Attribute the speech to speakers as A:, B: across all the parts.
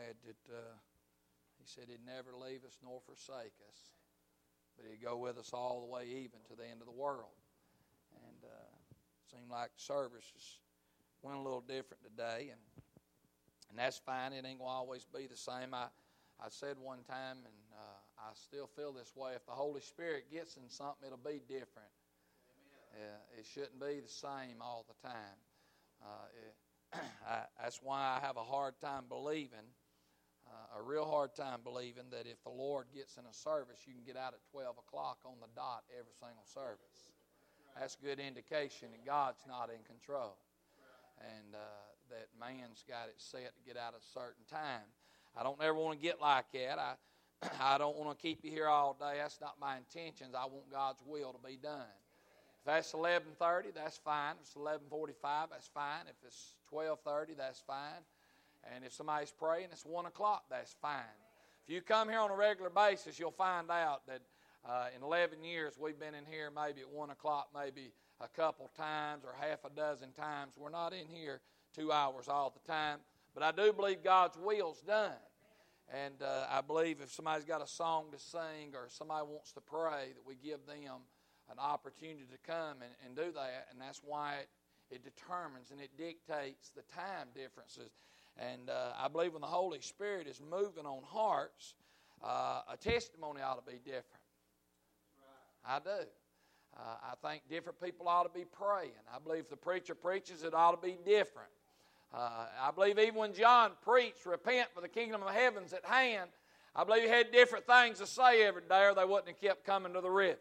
A: glad that He said He'd never leave us nor forsake us, but He'd go with us all the way even to the end of the world. And seemed like the services went a little different today, and that's fine. It ain't going to always be the same. I said one time, and I still feel this way, if the Holy Spirit gets in something, it'll be different. It shouldn't be the same all the time. That's why I have a hard time believing, a real hard time believing that if the Lord gets in a service, you can get out at 12 o'clock on the dot every single service. That's a good indication that God's not in control, and that man's got it set to get out at a certain time. I don't ever want to get like that. I don't want to keep you here all day. That's not my intentions. I want God's will to be done. If that's 11:30, that's fine. If it's 11:45, that's fine. If it's 12:30, that's fine. And if somebody's praying, it's 1 o'clock, that's fine. If you come here on a regular basis, you'll find out that in 11 years we've been in here maybe at 1 o'clock, maybe a couple times or half a dozen times. We're not in here 2 hours all the time. But I do believe God's will's done. And I believe if somebody's got a song to sing or somebody wants to pray, that we give them an opportunity to come and do that. And that's why it determines and it dictates the time differences. And I believe when the Holy Spirit is moving on hearts, a testimony ought to be different. I do. I think different people ought to be praying. I believe if the preacher preaches, it ought to be different. I believe even when John preached, repent for the kingdom of heaven's at hand, I believe he had different things to say every day or they wouldn't have kept coming to the river.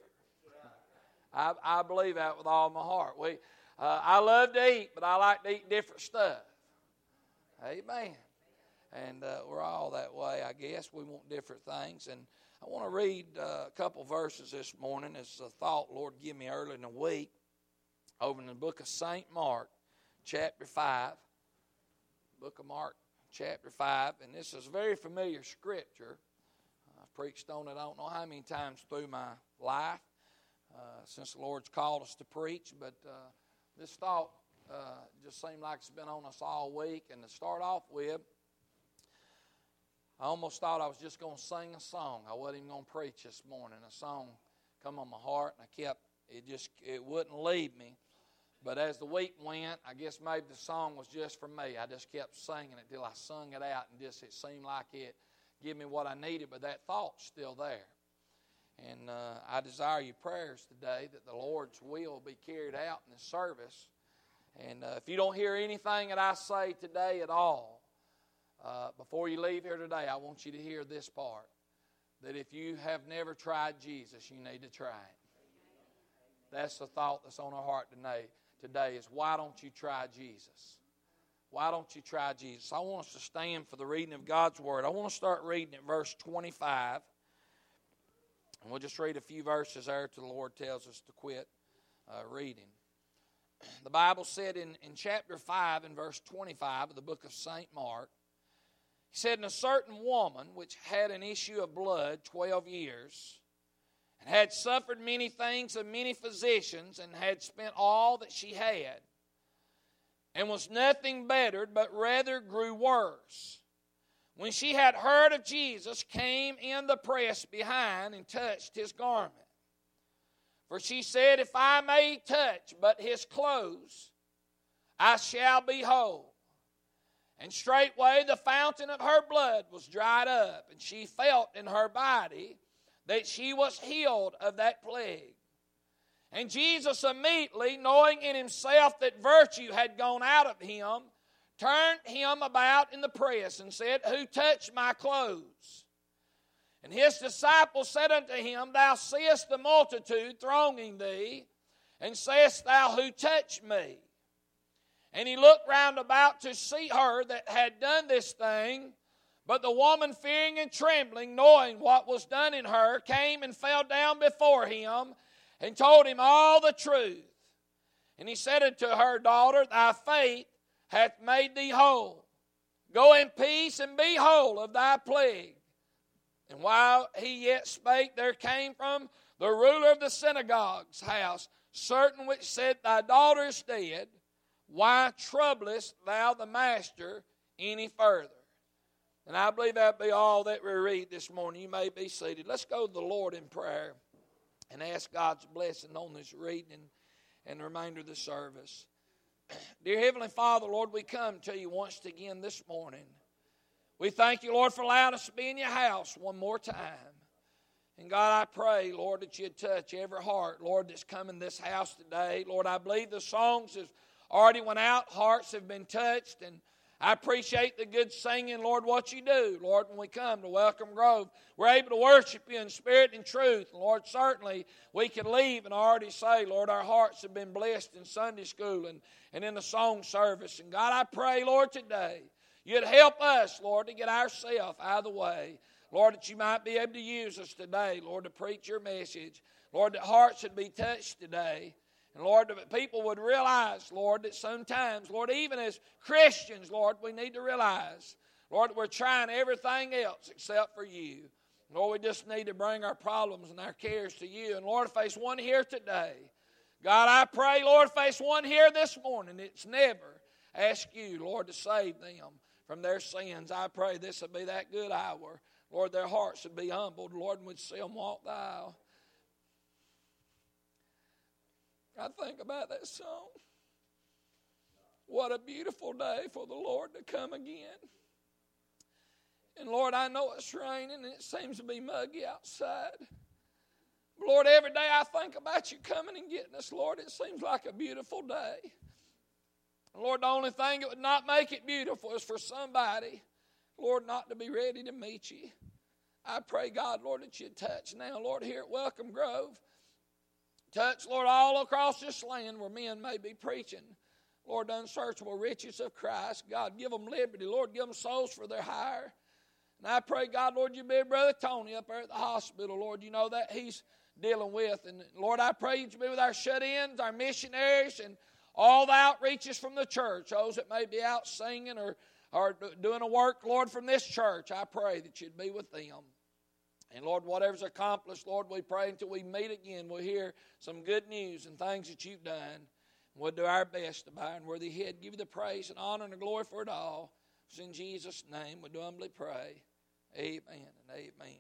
A: I believe that with all my heart. I love to eat, but I like to eat different stuff. Amen. And we're all that way, I guess. We want different things. And I want to read a couple verses this morning. It's a thought Lord gave me early in the week over in the book of St. Mark, chapter 5. Book of Mark, chapter 5. And this is a very familiar scripture. I've preached on it I don't know how many times through my life since the Lord's called us to preach. But this thought just seemed like it's been on us all week. And to start off with, I almost thought I was just going to sing a song. I wasn't even going to preach this morning. A song come on my heart, and it wouldn't leave me. But as the week went, I guess maybe the song was just for me. I just kept singing it till I sung it out, and it seemed like it gave me what I needed, but that thought's still there. And I desire your prayers today that the Lord's will be carried out in the service. And if you don't hear anything that I say today at all, before you leave here today, I want you to hear this part. That if you have never tried Jesus, you need to try it. That's the thought that's on our heart today is why don't you try Jesus? Why don't you try Jesus? I want us to stand for the reading of God's Word. I want to start reading at verse 25. And we'll just read a few verses there till the Lord tells us to quit reading. The Bible said in chapter 5 and verse 25 of the book of St. Mark, he said, "And a certain woman which had an issue of blood 12 years, and had suffered many things of many physicians, and had spent all that she had, and was nothing bettered, but rather grew worse. When she had heard of Jesus, came in the press behind, and touched his garment. For she said, If I may touch but his clothes, I shall be whole. And straightway the fountain of her blood was dried up, and she felt in her body that she was healed of that plague. And Jesus immediately, knowing in himself that virtue had gone out of him, turned him about in the press, and said, Who touched my clothes? And his disciples said unto him, Thou seest the multitude thronging thee, and sayest thou, Who touched me? And he looked round about to see her that had done this thing. But the woman, fearing and trembling, knowing what was done in her, came and fell down before him, and told him all the truth. And he said unto her, Daughter, thy faith hath made thee whole. Go in peace, and be whole of thy plague. And while he yet spake, there came from the ruler of the synagogue's house certain which said, Thy daughter is dead. Why troublest thou the master any further? And I believe that'll be all that we read this morning. You may be seated. Let's go to the Lord in prayer and ask God's blessing on this reading and the remainder of the service. Dear Heavenly Father, Lord, we come to you once again this morning. We thank you, Lord, for allowing us to be in your house one more time. And God, I pray, Lord, that you'd touch every heart, Lord, that's come in this house today. Lord, I believe the songs have already went out. Hearts have been touched. And I appreciate the good singing, Lord, what you do. Lord, when we come to Welcome Grove, we're able to worship you in spirit and truth. And Lord, certainly we can leave and already say, Lord, our hearts have been blessed in Sunday school and in the song service. And God, I pray, Lord, today, you'd help us, Lord, to get ourselves out of the way. Lord, that you might be able to use us today, Lord, to preach your message. Lord, that hearts would be touched today. And Lord, that people would realize, Lord, that sometimes, Lord, even as Christians, Lord, we need to realize, Lord, that we're trying everything else except for you. Lord, we just need to bring our problems and our cares to you. And Lord, if there's one here today, God, I pray, Lord, if there's one here this morning, it's never asked you, Lord, to save them from their sins. I pray this will be that good hour. Lord, their hearts would be humbled. Lord, and we'd see them walk the aisle. I think about that song. What a beautiful day for the Lord to come again. And Lord, I know it's raining and it seems to be muggy outside. But Lord, every day I think about you coming and getting us, Lord, it seems like a beautiful day. And Lord, the only thing that would not make it beautiful is for somebody, Lord, not to be ready to meet you. I pray, God, Lord, that you'd touch now, Lord, here at Welcome Grove. Touch, Lord, all across this land where men may be preaching, Lord, the unsearchable riches of Christ. God, give them liberty. Lord, give them souls for their hire. And I pray, God, Lord, you be with Brother Tony up there at the hospital, Lord. You know that he's dealing with. And Lord, I pray you be with our shut-ins, our missionaries, and all the outreaches from the church, those that may be out singing or doing a work, Lord, from this church. I pray that you'd be with them. And Lord, whatever's accomplished, Lord, we pray until we meet again, we'll hear some good news and things that you've done. We'll do our best to bow and worthy head, give you the praise and honor and the glory for it all. It's in Jesus' name we do humbly pray. Amen and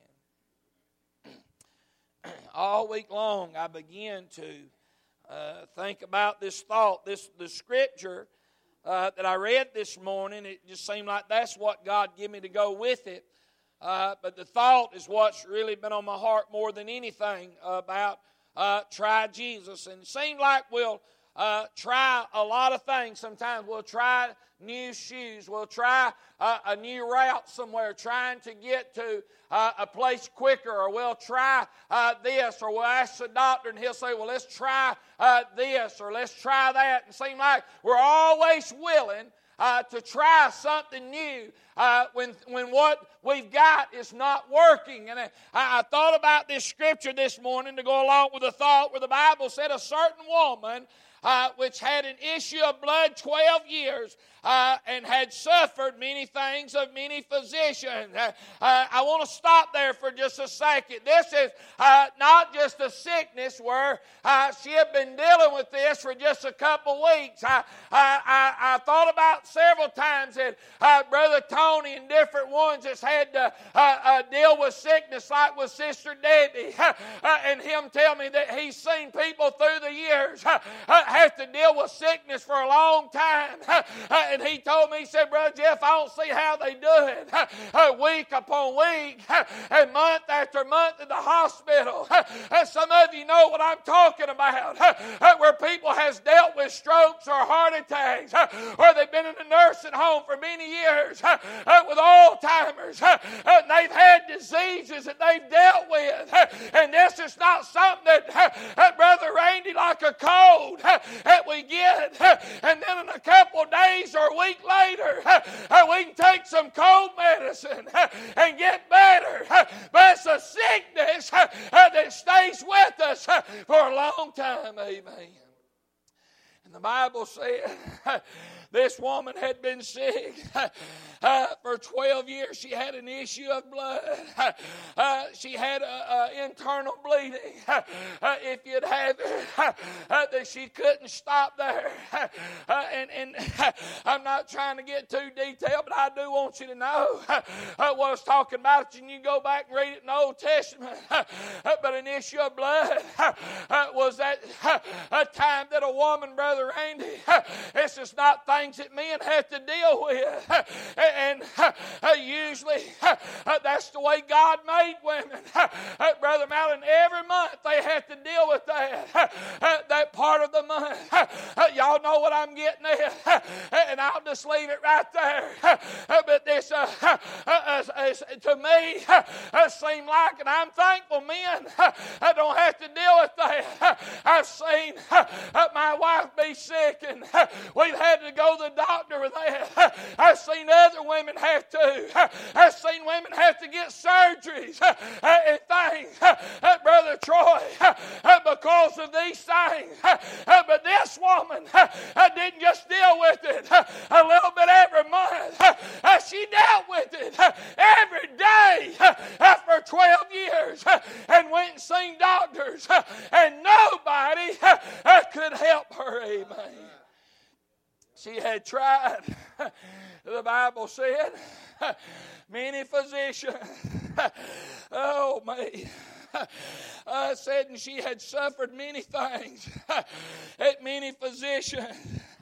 A: amen. All week long I begin to think about this thought, the scripture that I read this morning. It just seemed like that's what God gave me to go with it. But the thought is what's really been on my heart more than anything about try Jesus. And it seems like we'll try a lot of things. Sometimes we'll try new shoes. We'll try a new route somewhere, trying to get to a place quicker. Or we'll try this. Or we'll ask the doctor and he'll say, well, let's try this or let's try that. And it seems like we're always willing to try something new when what we've got is not working. And I thought about this scripture this morning to go along with the thought where the Bible said a certain woman which had an issue of blood 12 years and had suffered many things of many physicians. I want to stop there for just a second. This is not just a sickness where she had been dealing with this for just a couple weeks. I thought about several times that Brother Tony and different ones has had to deal with sickness, like with Sister Debbie, and him tell me that he's seen people through the years have to deal with sickness for a long time. And he told me, he said, Brother Jeff, I don't see how they do it week upon week and month after month in the hospital. Some of you know what I'm talking about, where people has dealt with strokes or heart attacks, or they've been in a nursing home for many years with Alzheimer's, and they've had diseases that they've dealt with. And this is not something that Brother Randy, like a cold that we get, and then in a couple of days or a week later, we can take some cold medicine and get better. But it's a sickness that stays with us for a long time. Amen. And the Bible said This woman had been sick for 12 years. She had an issue of blood. She had internal bleeding. If you'd have it, that she couldn't stop there. And I'm not trying to get too detailed, but I do want you to know what I was talking about. And you go back and read it in the Old Testament. But an issue of blood was that a time that a woman, Brother Randy, it's just not things that men have to deal with. And usually that's the way God made women. Brother Malin, every month they have to deal with that part of the month. Y'all know what I'm getting at. And I'll just leave it right there. But this, to me, seemed like, and I'm thankful men I don't have to deal with that. I've seen my wife be sick, and we've had to go to the doctor with that. I've seen other women have to. I've seen women have to get surgeries and things, Brother Troy, because of these things. But this woman didn't just deal with it a little bit every month. She dealt with it every day for 12 years and went and seen doctors, and nobody could help her. Amen. She had tried, the Bible said, many physicians. Oh, me. Said, and she had suffered many things at many physicians.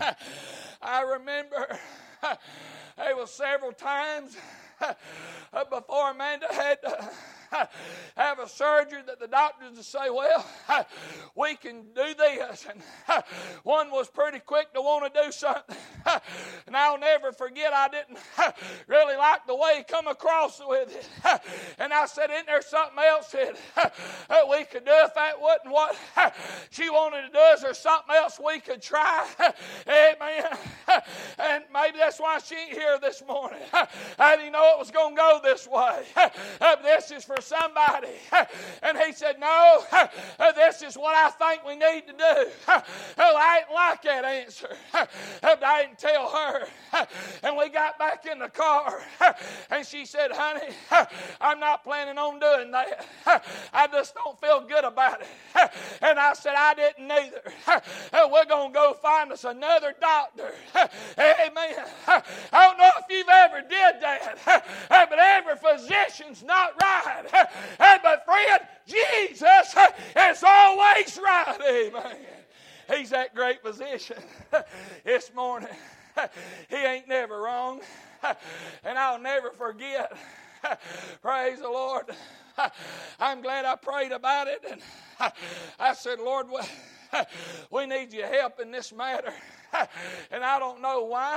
A: I remember there was several times before Amanda had to have a surgery that the doctors would say, well, we can do this. And one was pretty quick to want to do something. And I'll never forget, I didn't really like the way he come across with it. And I said, isn't there something else that we could do if that wasn't what she wanted to do? Is there something else we could try? Amen. And maybe that's why she ain't here this morning. I didn't know it was going to go this way. This is for somebody. And he said, no, this is what I think we need to do. I didn't like that answer. But I didn't tell her. And we got back in the car. And she said, honey, I'm not planning on doing that. I just don't feel good about it. And I said, I didn't either. We're going to go find us another doctor. Amen. I don't know if you've ever did that. But every physician's not right. But friend, Jesus is always right. Amen. He's that great physician. This morning, he ain't never wrong. And I'll never forget. Praise the Lord. I'm glad I prayed about it. And I said, Lord, we need your help in this matter. And I don't know why.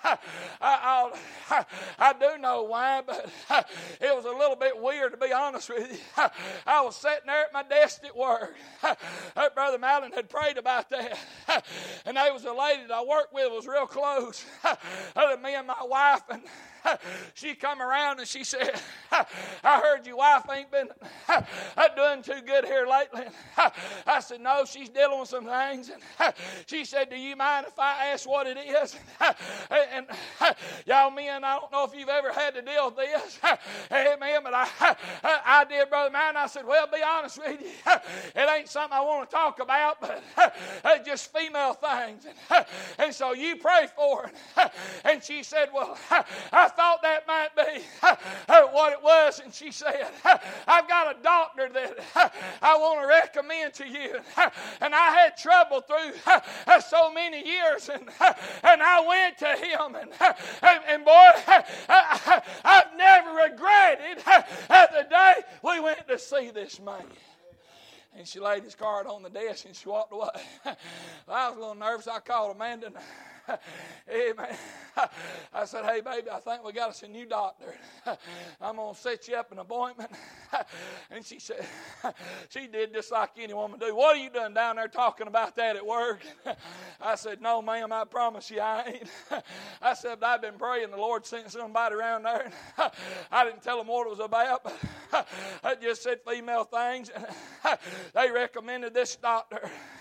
A: I do know why, but it was a little bit weird, to be honest with you. I was sitting there at my desk at work. Brother Malin had prayed about that. And there was a lady that I worked with, was real close to me and my wife, and she come around and she said, I heard your wife ain't been doing too good here lately. I said, no, she's dealing with some things. And she said, do you mind if I ask what it is? And y'all men, I don't know if you've ever had to deal with this. Amen. But I did, Brother Mine. I said, well, be honest with you. It ain't something I want to talk about, but just female things. And so you pray for it. And she said, well, I thought that might be what it was. And she said, I've got a doctor that I want to recommend to you. And I had trouble through so many years. And I went to him. And boy, I've never regretted the day we went to see this man. And she laid his card on the desk and she walked away. I was a little nervous. I called Amanda. Amen. I said, hey, baby, I think we got us a new doctor. I'm going to set you up an appointment. And she said, she did just like any woman do. What are you doing down there talking about that at work? I said, no, ma'am, I promise you I ain't. I said, but I've been praying. The Lord sent somebody around there. I didn't tell them what it was about, but I just said female things. They recommended this doctor.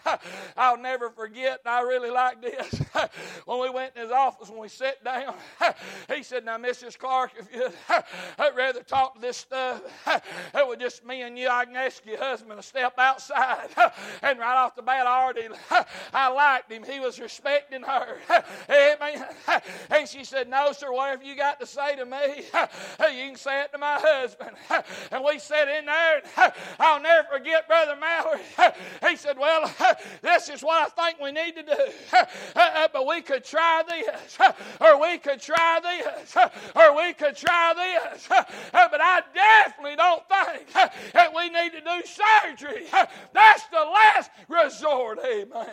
A: I'll never forget, and I really like this. When we went in his office, when we sat down, he said, now, Mrs. Clark, if you'd rather talk to this stuff, it was just me and you, I can ask your husband to step outside. And right off the bat, I liked him. He was respecting her. Amen. And she said, no, sir, whatever you got to say to me, you can say it to my husband. And we sat in there, and I'll never forget Brother Mallory. He said, well, this is what I think we need to do. But we could try this, or we could try this, or we could try this. But I definitely don't think that we need to do surgery. That's the last resort. Amen.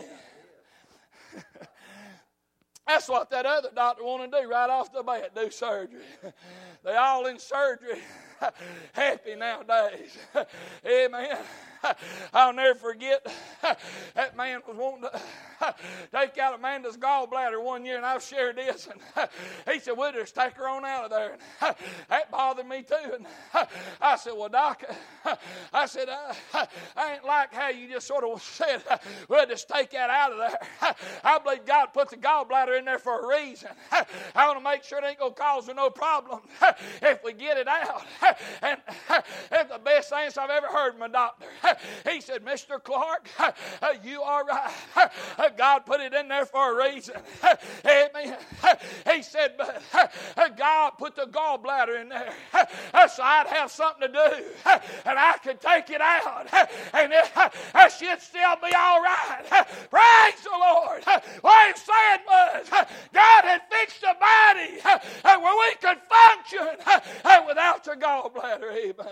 A: That's what that other doctor wanted to do right off the bat, do surgery. They all in surgery happy nowadays. Amen. I'll never forget that man was wanting to take out Amanda's gallbladder one year, and I've shared this, and he said, we'll just take her on out of there. And that bothered me too. And I said, well, Doc, I said, I ain't like how you just sort of said, we'll just take that out of there. I believe God put the gallbladder in there for a reason. I want to make sure it ain't going to cause her no problem if we get it out. And it's the best thing I've ever heard from a doctor. He said, Mr. Clark, you are right. God put it in there for a reason. Amen. He said, but God put the gallbladder in there so I'd have something to do, and I could take it out, and it should still be all right. Praise the Lord. What he said was, God had fixed a body where we could function without the gallbladder. Amen.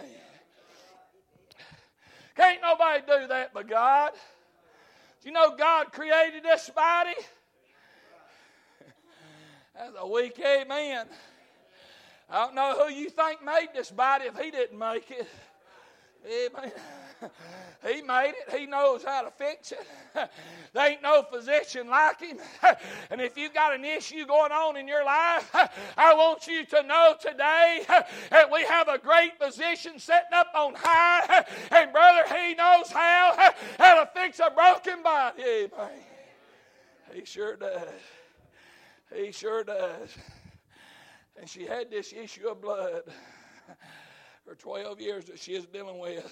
A: Can't nobody do that but God. Do you know God created this body? That's a weak amen. I don't know who you think made this body if he didn't make it. Amen. He made it. He knows how to fix it. There ain't no physician like him. And if you've got an issue going on in your life, I want you to know today that we have a great physician sitting up on high. And brother, he knows how to fix a broken body. Amen. He sure does. He sure does. And she had this issue of blood for 12 years that she is dealing with.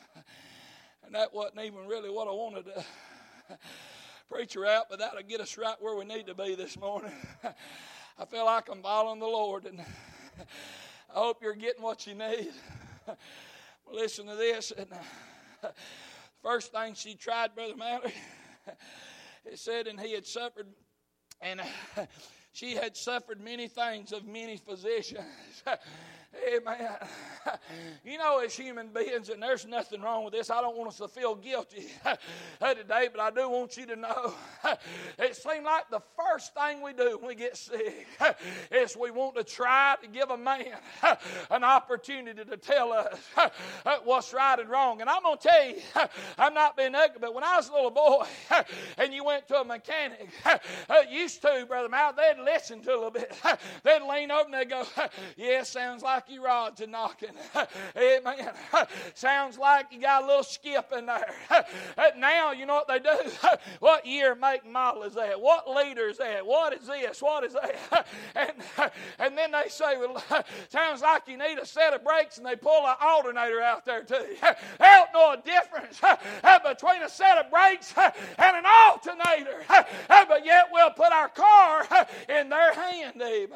A: And that wasn't even really what I wanted to preach her out, but that'll get us right where we need to be this morning. I feel like I'm following the Lord, and I hope you're getting what you need. Listen to this. And first thing she tried, Brother Mallory, it said, and he had suffered, and she had suffered many things of many physicians. Amen. You know, as human beings, and there's nothing wrong with this, I don't want us to feel guilty today, but I do want you to know it seems like the first thing we do when we get sick is we want to try to give a man an opportunity to tell us what's right and wrong. And I'm going to tell you, I'm not being ugly, but when I was a little boy and you went to a mechanic, used to, Brother Mal, they'd listen to a little bit. They'd lean over and they'd go, yeah, sounds like your rods are knocking. Amen. Sounds like you got a little skip in there. Now, you know what they do? What year, make, model is that? What liter is that? What is this? What is that? And then they say, well, sounds like you need a set of brakes, and they pull an alternator out there too. They don't know a difference between a set of brakes and an alternator. But yet we'll put our car in their hand. Amen.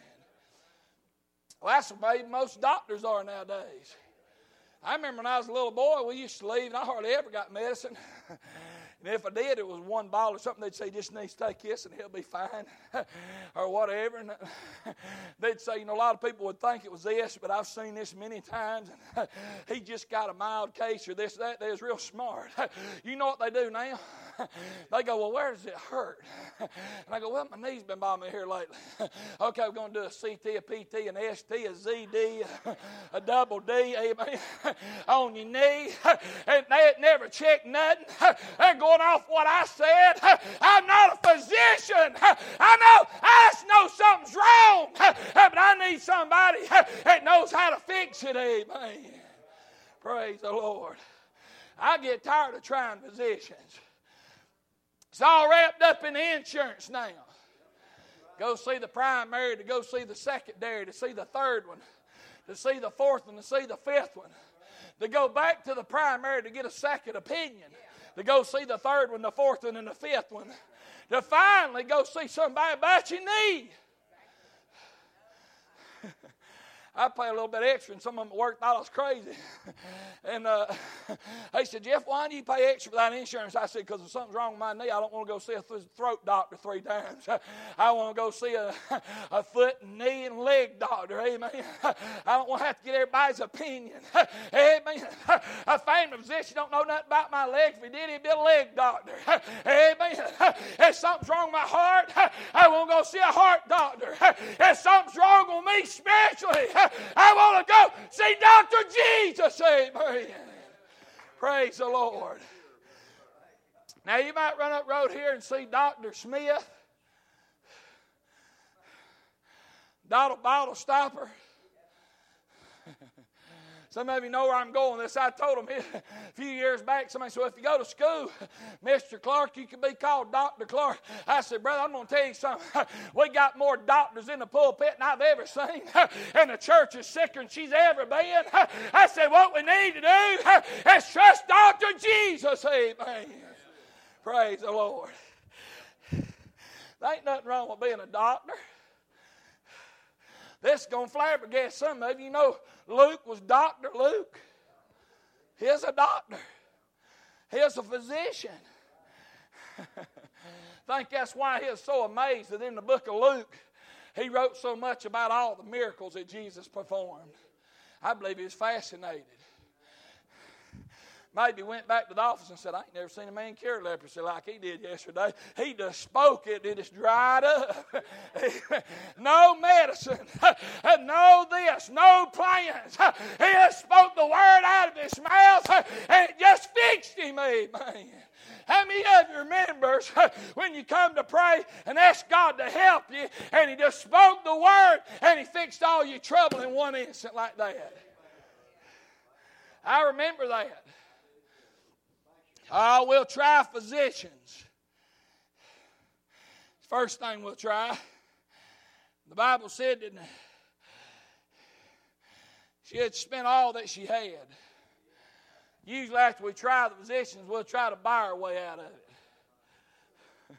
A: Well, that's the way most doctors are nowadays. I remember when I was a little boy, we used to leave, and I hardly ever got medicine. And if I did, it was one bottle or something. They'd say, just needs to take this and he'll be fine, or whatever. And they'd say, you know, a lot of people would think it was this, but I've seen this many times. He just got a mild case or this, that. They're real smart. You know what they do now? They go, well, where does it hurt? And I go, well, my knee's been bothering me here lately. Okay, we're going to do a CT, a PT, an ST, a ZD, a double D, amen, on your knee. And they had never checked nothing. They're going off what I said. I'm not a physician. I just know something's wrong. But I need somebody that knows how to fix it, amen. Praise the Lord. I get tired of trying physicians. It's all wrapped up in the insurance now. Go see the primary, to go see the secondary, to see the third one, to see the fourth one, to see the fifth one. To go back to the primary to get a second opinion. To go see the third one, the fourth one, and the fifth one. To finally go see somebody about your knee. I pay a little bit extra, and some of them at work thought I was crazy. And they said, Jeff, why do you pay extra for that insurance? I said, because if something's wrong with my knee, I don't want to go see a throat doctor 3 times. I want to go see a foot and knee and leg doctor. Amen. I don't want to have to get everybody's opinion. Amen. A famous physician don't know nothing about my legs. If he did, he'd be a leg doctor. Amen. If something's wrong with my heart, I want to go see a heart doctor. If something's wrong with me spiritually, I want to go see Dr. Jesus. Amen. Praise the Lord. Now you might run up road here and see Dr. Smith, bottle stopper. Some of you know where I'm going with this. I told them a few years back, somebody said, well, if you go to school, Mr. Clark, you can be called Dr. Clark. I said, brother, I'm going to tell you something. We got more doctors in the pulpit than I've ever seen. And the church is sicker than she's ever been. I said, what we need to do is trust Dr. Jesus. Amen. Praise the Lord. There ain't nothing wrong with being a doctor. This is going to flabbergast some of you. You know, Luke was Dr. Luke. He's a doctor. He's a physician. I think that's why he was so amazed that in the book of Luke, he wrote so much about all the miracles that Jesus performed. I believe he was fascinated. Maybe went back to the office and said, I ain't never seen a man cure leprosy like he did yesterday. He just spoke it. It just dried up. No medicine. No this. No plans. He just spoke the word out of his mouth and it just fixed him. Amen. How many of you remembers when you come to pray and ask God to help you and he just spoke the word and he fixed all your trouble in one instant like that? I remember that. We'll try physicians. First thing we'll try. The Bible said that she had spent all that she had. Usually after we try the physicians, we'll try to buy our way out of it.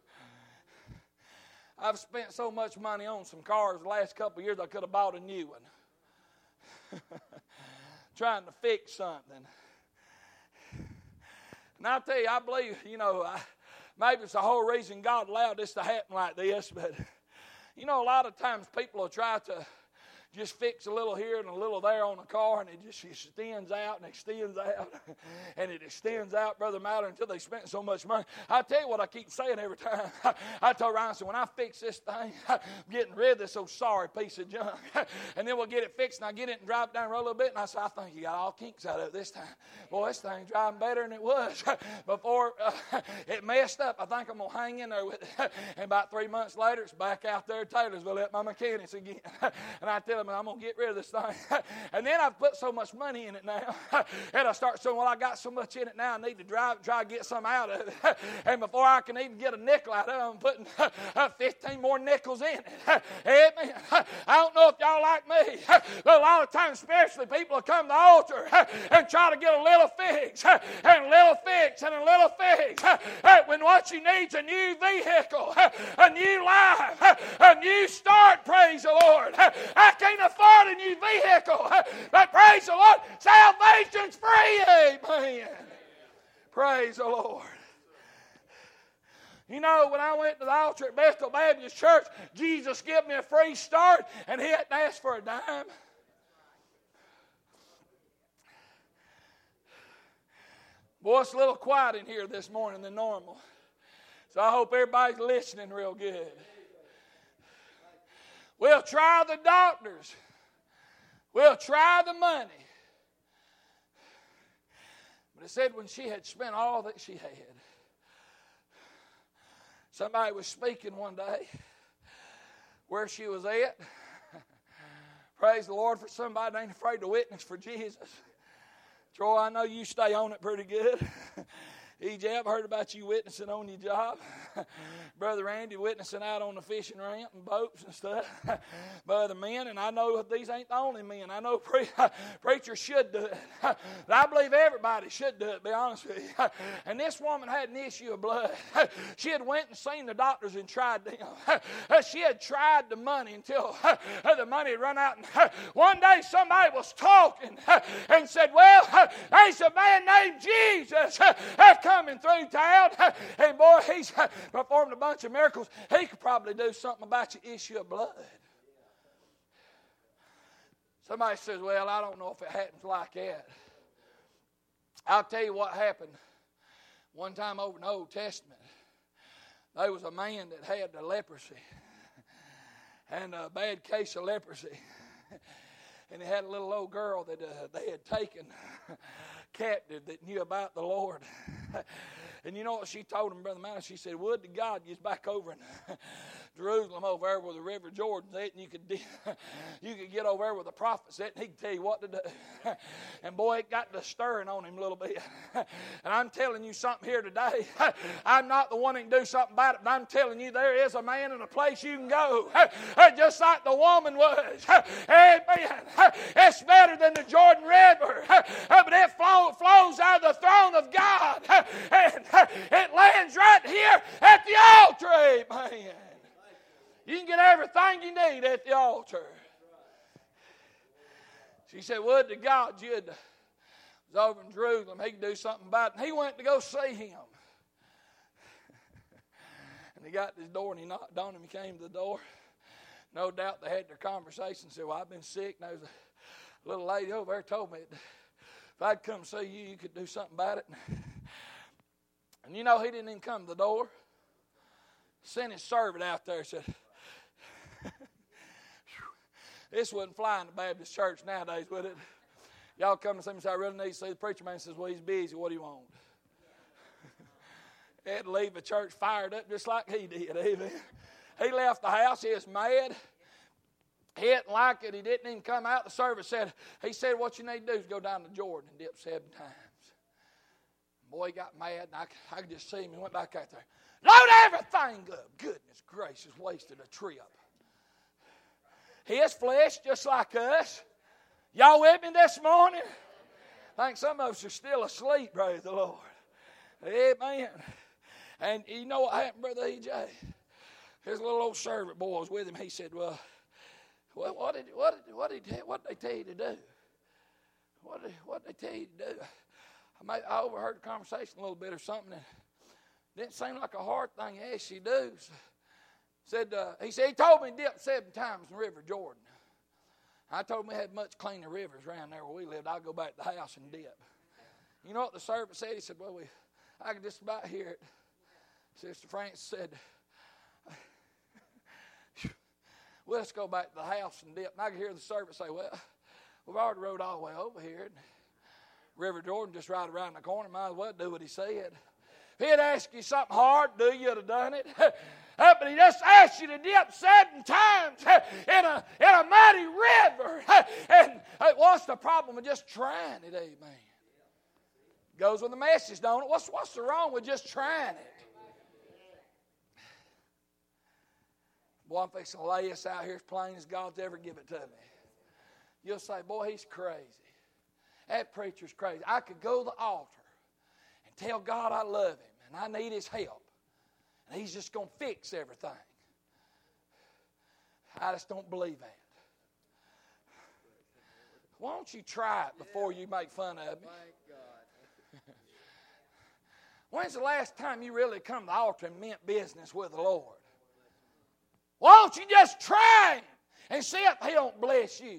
A: I've spent so much money on some cars the last couple of years I could have bought a new one. Trying to fix something. And I'll tell you, I believe, maybe it's the whole reason God allowed this to happen like this, but, a lot of times people will try to just fix a little here and a little there on a car, and it just extends out and extends out, and it extends out, Brother Maller, until they spent so much money. I tell you what I keep saying every time. I told Ryan, I said, when I fix this thing, I'm getting rid of this old sorry piece of junk, and then we'll get it fixed, and I get it and drive it down the road a little bit, and I said, I think you got all kinks out of it this time. Boy, this thing's driving better than it was before it messed up. I think I'm going to hang in there with it. And about 3 months later, it's back out there at Taylorsville at my mechanics again. And I tell them, I'm going to get rid of this thing. And then I've put so much money in it now. And I start saying, well, I got so much in it now, I need to try to get some out of it. And before I can even get a nickel out of it, I'm putting 15 more nickels in it. Amen. I don't know if y'all like me, but a lot of times spiritually, people will come to the altar and try to get a little fix, and a little fix, and a little fix. When what you need is a new vehicle, a new life, a new start, praise the Lord. I can't afford a new vehicle, but praise the Lord, salvation's free. Amen. Praise the Lord. When I went to the altar at Bethel Baptist Church, Jesus gave me a free start, and he hadn't asked for a dime. Boy, it's a little quiet in here this morning than normal. So I hope everybody's listening real good. We'll try the doctors. We'll try the money. But it said when she had spent all that she had. Somebody was speaking one day where she was at. Praise the Lord for somebody that ain't afraid to witness for Jesus. Troy, I know you stay on it pretty good. EJ, I've heard about you witnessing on your job. Brother Randy witnessing out on the fishing ramp and boats and stuff. By other men, and I know these ain't the only men. I know preachers should do it. But I believe everybody should do it, to be honest with you. And this woman had an issue of blood. She had went and seen the doctors and tried them. She had tried the money until the money had run out. And one day somebody was talking and said, well, there's a man named Jesus coming through town. And boy, he's performed a bunch of miracles. He could probably do something about your issue of blood. Somebody says, well, I don't know if it happens like that. I'll tell you what happened. One time over in the Old Testament, there was a man that had the leprosy and a bad case of leprosy. And he had a little old girl that they had taken captive that knew about the Lord. And you know what she told him, Brother Manning? She said, would to God you was back over in Jerusalem over there where the River Jordan's at, and you could get over there where the prophet's at, and he could tell you what to do. And boy, it got to stirring on him a little bit. And I'm telling you something here today. I'm not the one that can do something about it, but I'm telling you there is a man and a place you can go, just like the woman was. Amen. It's better than the Jordan River, but it flows out of the throne of God, and it lands right here at the altar. Amen. You can get everything you need at the altar. She said, would to God you'd was over in Jerusalem, he could do something about it. And he went to go see him. And he got to his door and he knocked on him. He came to the door. No doubt they had their conversation. Said, well, I've been sick. And there was a little lady over there told me that if I'd come see you, you could do something about it. And you know, he didn't even come to the door. Sent his servant out there and said, this wouldn't fly in the Baptist church nowadays, would it? Y'all come to see me and say, I really need to see the preacher man. Says, well, he's busy. What do you want? He had to leave the church fired up just like he did. Amen. He left the house. He was mad. He didn't like it. He didn't even come out. The servant said, he said, what you need to do is go down to Jordan and dip 7 times. Boy, he got mad, and I could just see him. He went back out there. Load everything up. Goodness gracious, wasted a trip. His flesh, just like us. Y'all with me this morning? I think some of us are still asleep, praise the Lord. Amen. And you know what happened, Brother E.J.? His little old servant boy was with him. He said, well, what did they tell you to do? What did they tell you to do? I overheard the conversation a little bit or something. And it didn't seem like a hard thing to ask you to do. He said, he told me to dip 7 times in the River Jordan. I told him we had much cleaner rivers around there where we lived. I'll go back to the house and dip. You know what the servant said? He said, well, I can just about hear it. Sister Francis said, well, let's go back to the house and dip. And I could hear the servant say, well, we've already rode all the way over here. And River Jordan just right around the corner. Might as well do what he said. If he'd asked you something hard, you'd have done it. But he just asked you to dip 7 times in a muddy river. And what's the problem with just trying it? Amen. Goes with the message, don't it? What's the wrong with just trying it? Boy, I'm fixing to lay this out here as plain as God's ever give it to me. You'll say, boy, he's crazy. That preacher's crazy. I could go to the altar and tell God I love him and I need his help. And he's just going to fix everything. I just don't believe that. Why don't you try it before you make fun of me? When's the last time you really come to the altar and meant business with the Lord? Why don't you just try him and see if he don't bless you?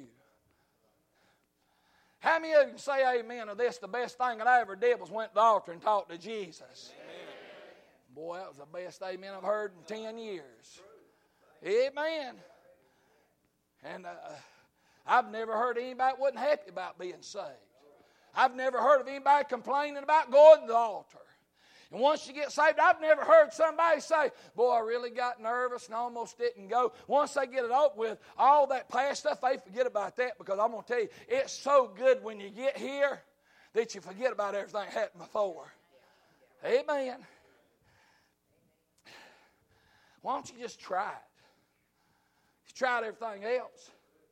A: How many of you can say amen to this? The best thing that I ever did was went to the altar and talked to Jesus. Amen. Boy, that was the best amen I've heard in 10 years. Amen. And I've never heard anybody that wasn't happy about being saved. I've never heard of anybody complaining about going to the altar. And once you get saved, I've never heard somebody say, boy, I really got nervous and almost didn't go. Once they get it over with, all that past stuff, they forget about that, because I'm going to tell you, it's so good when you get here that you forget about everything that happened before. Amen. Why don't you just try it? You tried everything else.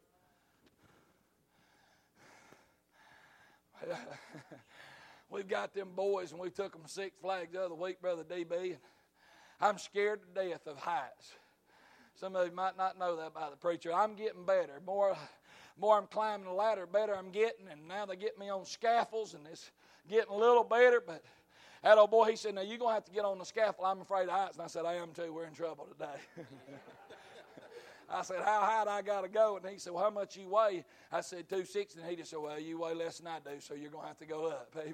A: We've got them boys, and we took them to Six Flags the other week, Brother DB. And I'm scared to death of heights. Some of you might not know that about the preacher. I'm getting better. More I'm climbing the ladder, better I'm getting. And now they get me on scaffolds, and it's getting a little better. But that old boy, he said, now you're going to have to get on the scaffold. I'm afraid of heights. And I said, I am too. We're in trouble today. I said, how high do I got to go? And he said, well, how much you weigh? I said, 260. And he just said, well, you weigh less than I do, so you're going to have to go up. Amen.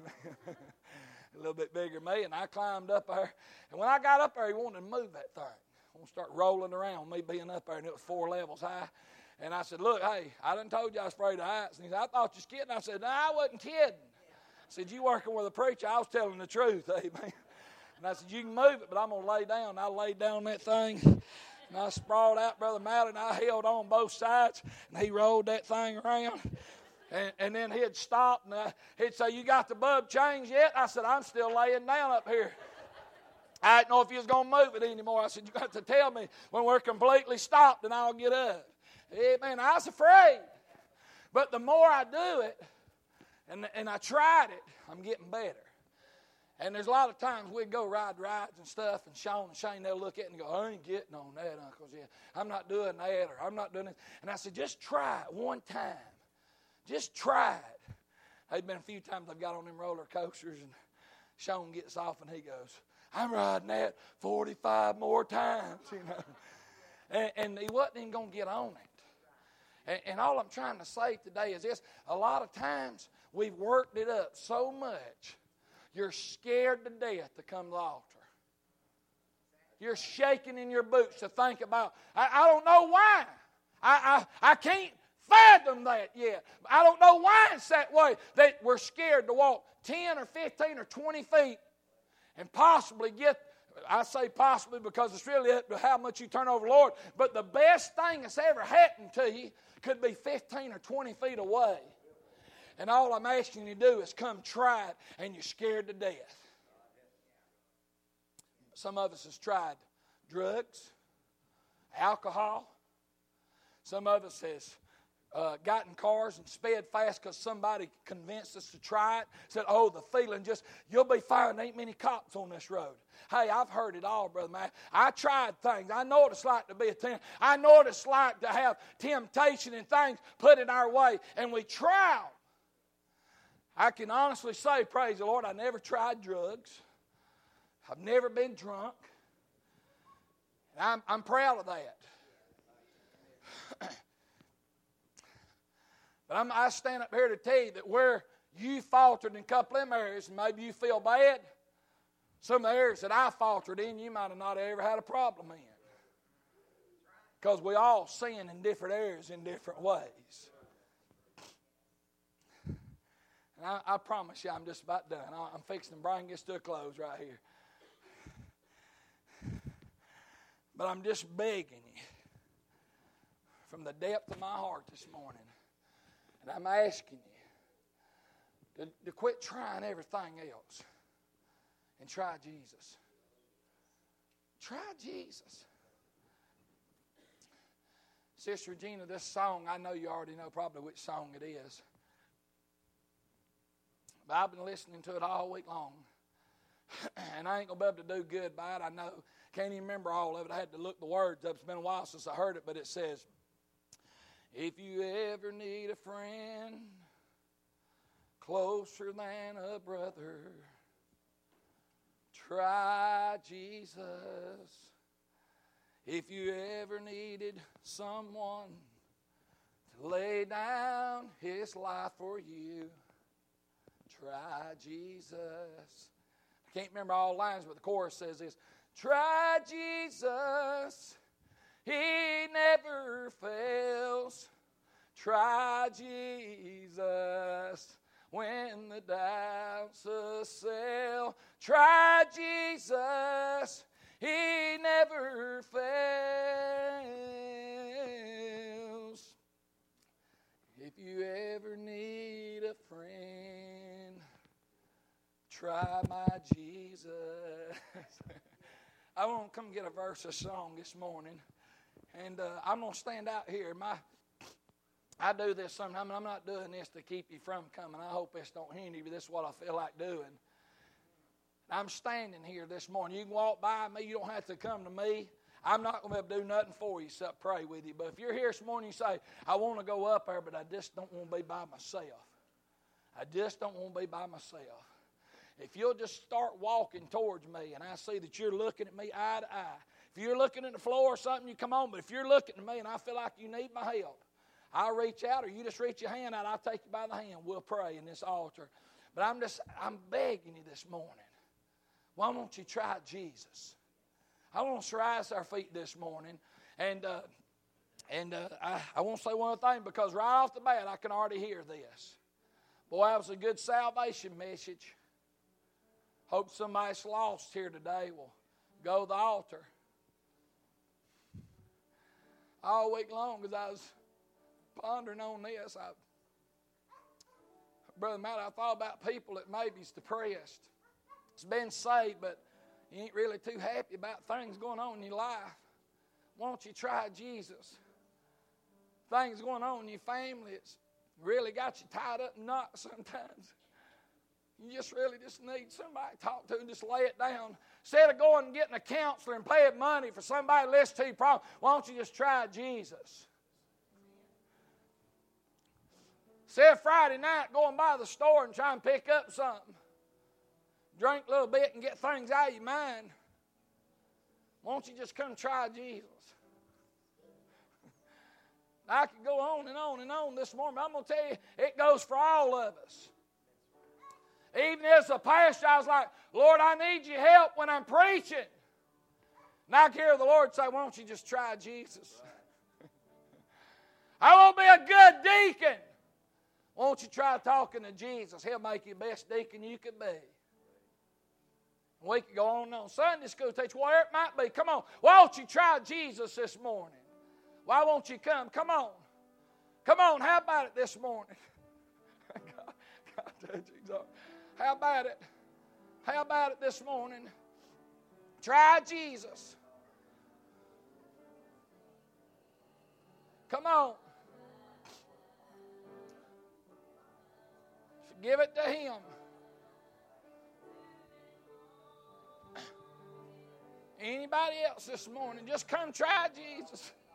A: A little bit bigger than me. And I climbed up there. And when I got up there, he wanted to move that thing. I want to start rolling around, me being up there, and it was 4 levels high. And I said, look, hey, I done told you I was afraid of heights. And he said, I thought you was kidding. I said, no, I wasn't kidding. I said, you working with a preacher? I was telling the truth. Amen. And I said, you can move it, but I'm going to lay down. And I laid down that thing. And I sprawled out, Brother Mallett, and I held on both sides, and he rolled that thing around. And then he'd stop, and he'd say, you got the bulb changed yet? I said, I'm still laying down up here. I didn't know if he was going to move it anymore. I said, you got to tell me when we're completely stopped, and I'll get up. Amen. I was afraid. But the more I do it, and I tried it, I'm getting better. And there's a lot of times we'd go ride rides and stuff, and Sean and Shane, they'll look at it and go, I ain't getting on that, Uncle. Yeah, I'm not doing that, or I'm not doing it. And I said, just try it one time. Just try it. There's been a few times I've got on them roller coasters, and Sean gets off, and he goes, I'm riding that 45 more times, you know. And he wasn't even going to get on it. And all I'm trying to say today is this. A lot of times we've worked it up so much, you're scared to death to come to the altar. You're shaking in your boots to think about, I don't know why. I can't fathom that yet. I don't know why it's that way, that we're scared to walk 10 or 15 or 20 feet and possibly get, I say possibly because it's really up to how much you turn over the Lord, but the best thing that's ever happened to you could be 15 or 20 feet away. And all I'm asking you to do is come try it, and you're scared to death. Some of us has tried drugs, alcohol. Some of us has got in cars and sped fast because somebody convinced us to try it. Said, oh, the feeling just, you'll be fine. There ain't many cops on this road. Hey, I've heard it all, Brother Matt. I tried things. I know what it's like to be a tempter. I know what it's like to have temptation and things put in our way. And we try. I can honestly say, praise the Lord, I never tried drugs. I've never been drunk. And I'm proud of that. But I stand up here to tell you that where you faltered in a couple of them areas, and maybe you feel bad, some of the areas that I faltered in, you might have not ever had a problem in. Because we all sin in different areas in different ways. And I promise you I'm just about done. I'm fixing to bring this to a close right here. But I'm just begging you from the depth of my heart this morning. And I'm asking you to quit trying everything else and try Jesus. Try Jesus. Sister Regina, this song, I know you already know probably which song it is. But I've been listening to it all week long. And I ain't going to be able to do good by it, I know. Can't even remember all of it. I had to look the words up. It's been a while since I heard it, but it says, if you ever need a friend closer than a brother, try Jesus. If you ever needed someone to lay down his life for you, try Jesus. I can't remember all the lines, but the chorus says this. Try Jesus. He never fails. Try Jesus when the doubts assail. Try Jesus. He never fails. If you ever need a friend, Try my Jesus. I want to come get a verse of song this morning. And I'm going to stand out here. I do this sometimes. I'm not doing this to keep you from coming. I hope this don't hinder you, but this is what I feel like doing. I'm standing here this morning. You can walk by me. You don't have to come to me. I'm not going to be able to do nothing for you except pray with you. But if you're here this morning, you say, I want to go up there, but I just don't want to be by myself. I just don't want to be by myself. If you'll just start walking towards me and I see that you're looking at me eye to eye. If you're looking at the floor or something, you come on. But if you're looking at me and I feel like you need my help, I'll reach out, or you just reach your hand out. I'll take you by the hand. We'll pray in this altar. But I'm begging you this morning. Why won't you try Jesus? I want us to rise our feet this morning. And I won't say one other thing, because right off the bat I can already hear this. Boy, that was a good salvation message. Hope somebody's lost here today will go to the altar. All week long, as I was pondering on this, Brother Matt, I thought about people that maybe's depressed. It's been saved, but you ain't really too happy about things going on in your life. Why don't you try Jesus? Things going on in your family, it's really got you tied up in knots sometimes. You just really just need somebody to talk to and just lay it down. Instead of going and getting a counselor and paying money for somebody to listen to your problem, why don't you just try Jesus? Instead of Friday night going by the store and trying to pick up something, drink a little bit and get things out of your mind, why don't you just come try Jesus? I could go on and on and on this morning, but I'm going to tell you, it goes for all of us. Even as a pastor, I was like, Lord, I need your help when I'm preaching. And I can hear the Lord say, why don't you just try Jesus? I want to be a good deacon. Why don't you try talking to Jesus? He'll make you the best deacon you could be. We could go on and on. Sunday school teacher, whatever it might be. Come on. Why don't you try Jesus this morning? Why won't you come? Come on. Come on. How about it this morning? God, how about it? How about it this morning? Try Jesus. Come on. Give it to Him. Anybody else this morning, just come try Jesus.